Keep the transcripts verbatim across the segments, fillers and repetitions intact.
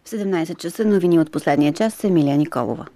В седемнайсет часа новини от последния час с Емилия Николова.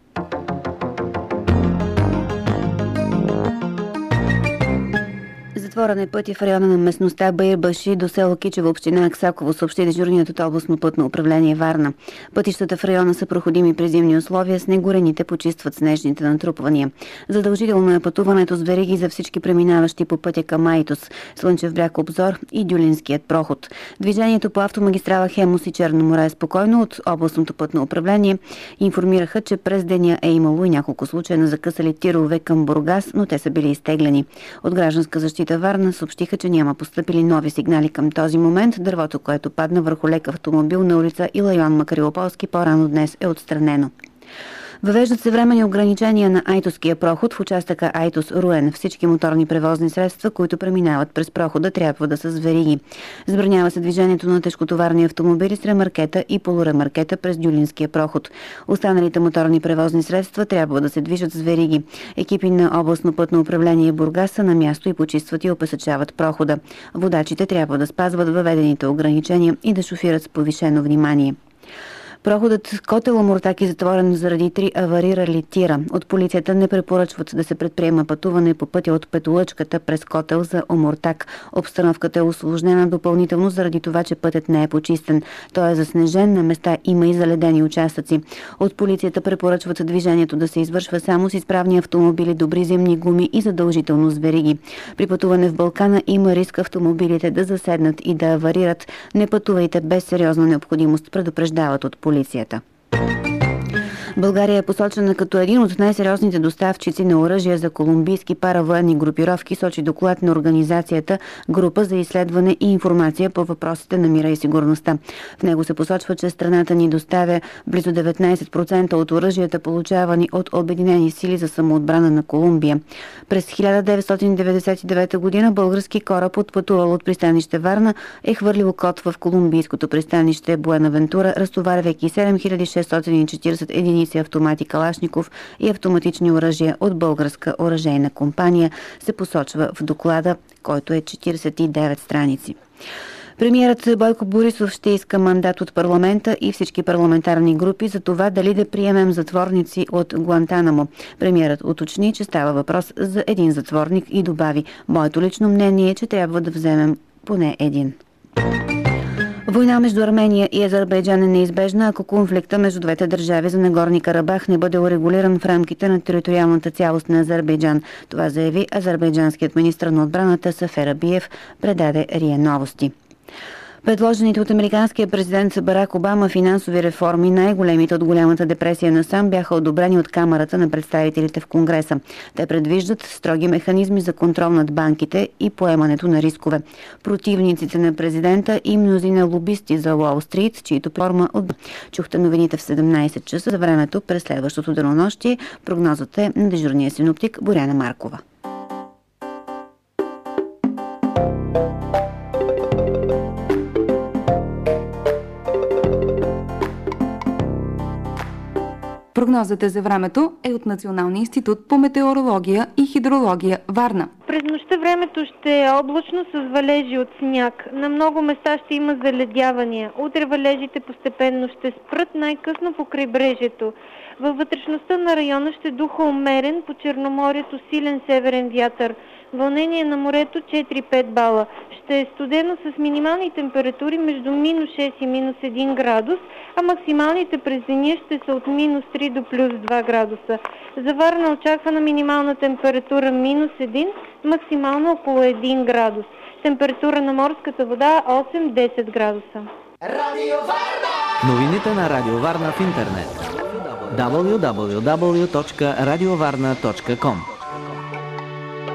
Затворен е пътя в района на местността Баир-Баши до село Кичево, община Аксаково, съобщи дежурният от областно пътно управление Варна. Пътищата в района са проходими при зимни условия, снегорените почистват снежните натрупвания. Задължително е пътуването с вериги за всички преминаващи по пътя към Айтос, Слънчев бряг обзор и Дюлинският проход. Движението по автомагистрала Хемус и Черно море е спокойно. От областното пътно управление информираха, че през деня е имало и няколко случая на закъсали тирове към Бургас, но те са били изтеглени. От Гражданска защита Варна съобщиха, че няма постъпили нови сигнали към този момент. Дървото, което падна върху лек автомобил на улица Илайон Макарилополски, по-рано днес е отстранено. Въвеждат се временни ограничения на Айтоския проход в участъка Айтос-Руен. Всички моторни превозни средства, които преминават през прохода, трябва да са с вериги. Забранява се движението на тежкотоварни автомобили с ремаркета и полуремаркета през Дюлинския проход. Останалите моторни превозни средства трябва да се движат с вериги. Екипи на областно пътно управление Бургас са на място и почистват и опесъчават прохода. Водачите трябва да спазват въведените ограничения и да шофират с повишено внимание. Проходът Котел-Омуртак е затворен заради три аварирали тира. От полицията не препоръчват да се предприема пътуване по пътя от Петолъчката през Котел за Омуртак. Обстановката е усложнена допълнително заради това, че пътят не е почистен. Той е заснежен, на места има и заледени участъци. От полицията препоръчват движението да се извършва само с изправни автомобили, добри зимни гуми и задължително с вериги. При пътуване в Балкана има риск автомобилите да заседнат и да аварират. Не пътувайте без сериозна необходимост, предупреждават от полицията. България е посочена като един от най-сериозните доставчици на оръжия за колумбийски паравоенни групировки, сочи доклад на организацията Група за изследване и информация по въпросите на мира и сигурността. В него се посочва, че страната ни доставя близо деветнайсет процента от оръжията, получавани от Обединени сили за самоотбрана на Колумбия. През хиляда деветстотин деветдесет и девета година български кораб, отпътувал от пристанище Варна, е хвърлил код в колумбийското пристанище Буенавентура, разтоварвайки седем хиляди шестстотин и четирийсет единици автомати Калашников и автоматични оръжия от българска оръжейна компания, се посочва в доклада, който е четирийсет и девет страници. Премиерът Бойко Борисов ще иска мандат от парламента и всички парламентарни групи за това дали да приемем затворници от Гуантанамо. Премиерът уточни, че става въпрос за един затворник и добави: "Моето лично мнение е, че трябва да вземем поне един." Война между Армения и Азербайджан е неизбежна, ако конфликта между двете държави за Нагорни Карабах не бъде урегулиран в рамките на териториалната цялост на Азербайджан. Това заяви азербайджанският министър на отбраната Сафер Абиев, предаде РИА Новости. Предложените от американския президент Барак Обама финансови реформи, най-големите от голямата депресия насам, бяха одобрени от Камарата на представителите в Конгреса. Те предвиждат строги механизми за контрол над банките и поемането на рискове. Противниците на президента и мнозина лобисти за Уол Стрит, чието форма от... Чухте новините в седемнайсет часа за времето през следващото денонощие. Прогнозата е на дежурния синоптик Боряна Маркова. Прогнозата за времето е от Националния институт по метеорология и хидрология Варна. През нощта времето ще е облачно с валежи от сняг. На много места ще има заледявания. Утре валежите постепенно ще спрат, най-късно по крайбрежието. Във вътрешността на района ще духа умерен, по Черноморието силен северен вятър. Вълнение на морето четири-пет бала. Ще е студено с минимални температури между минус шест и минус един градус, а максималните през деня ще са от минус три до плюс два градуса. За Варна очаквана минимална температура минус един, максимално около един градус. Температура на морската вода осем-десет градуса. Радио Варна! Новините на Радио Варна в интернет. дабъл ю дабъл ю дабъл ю точка радиоварна точка ком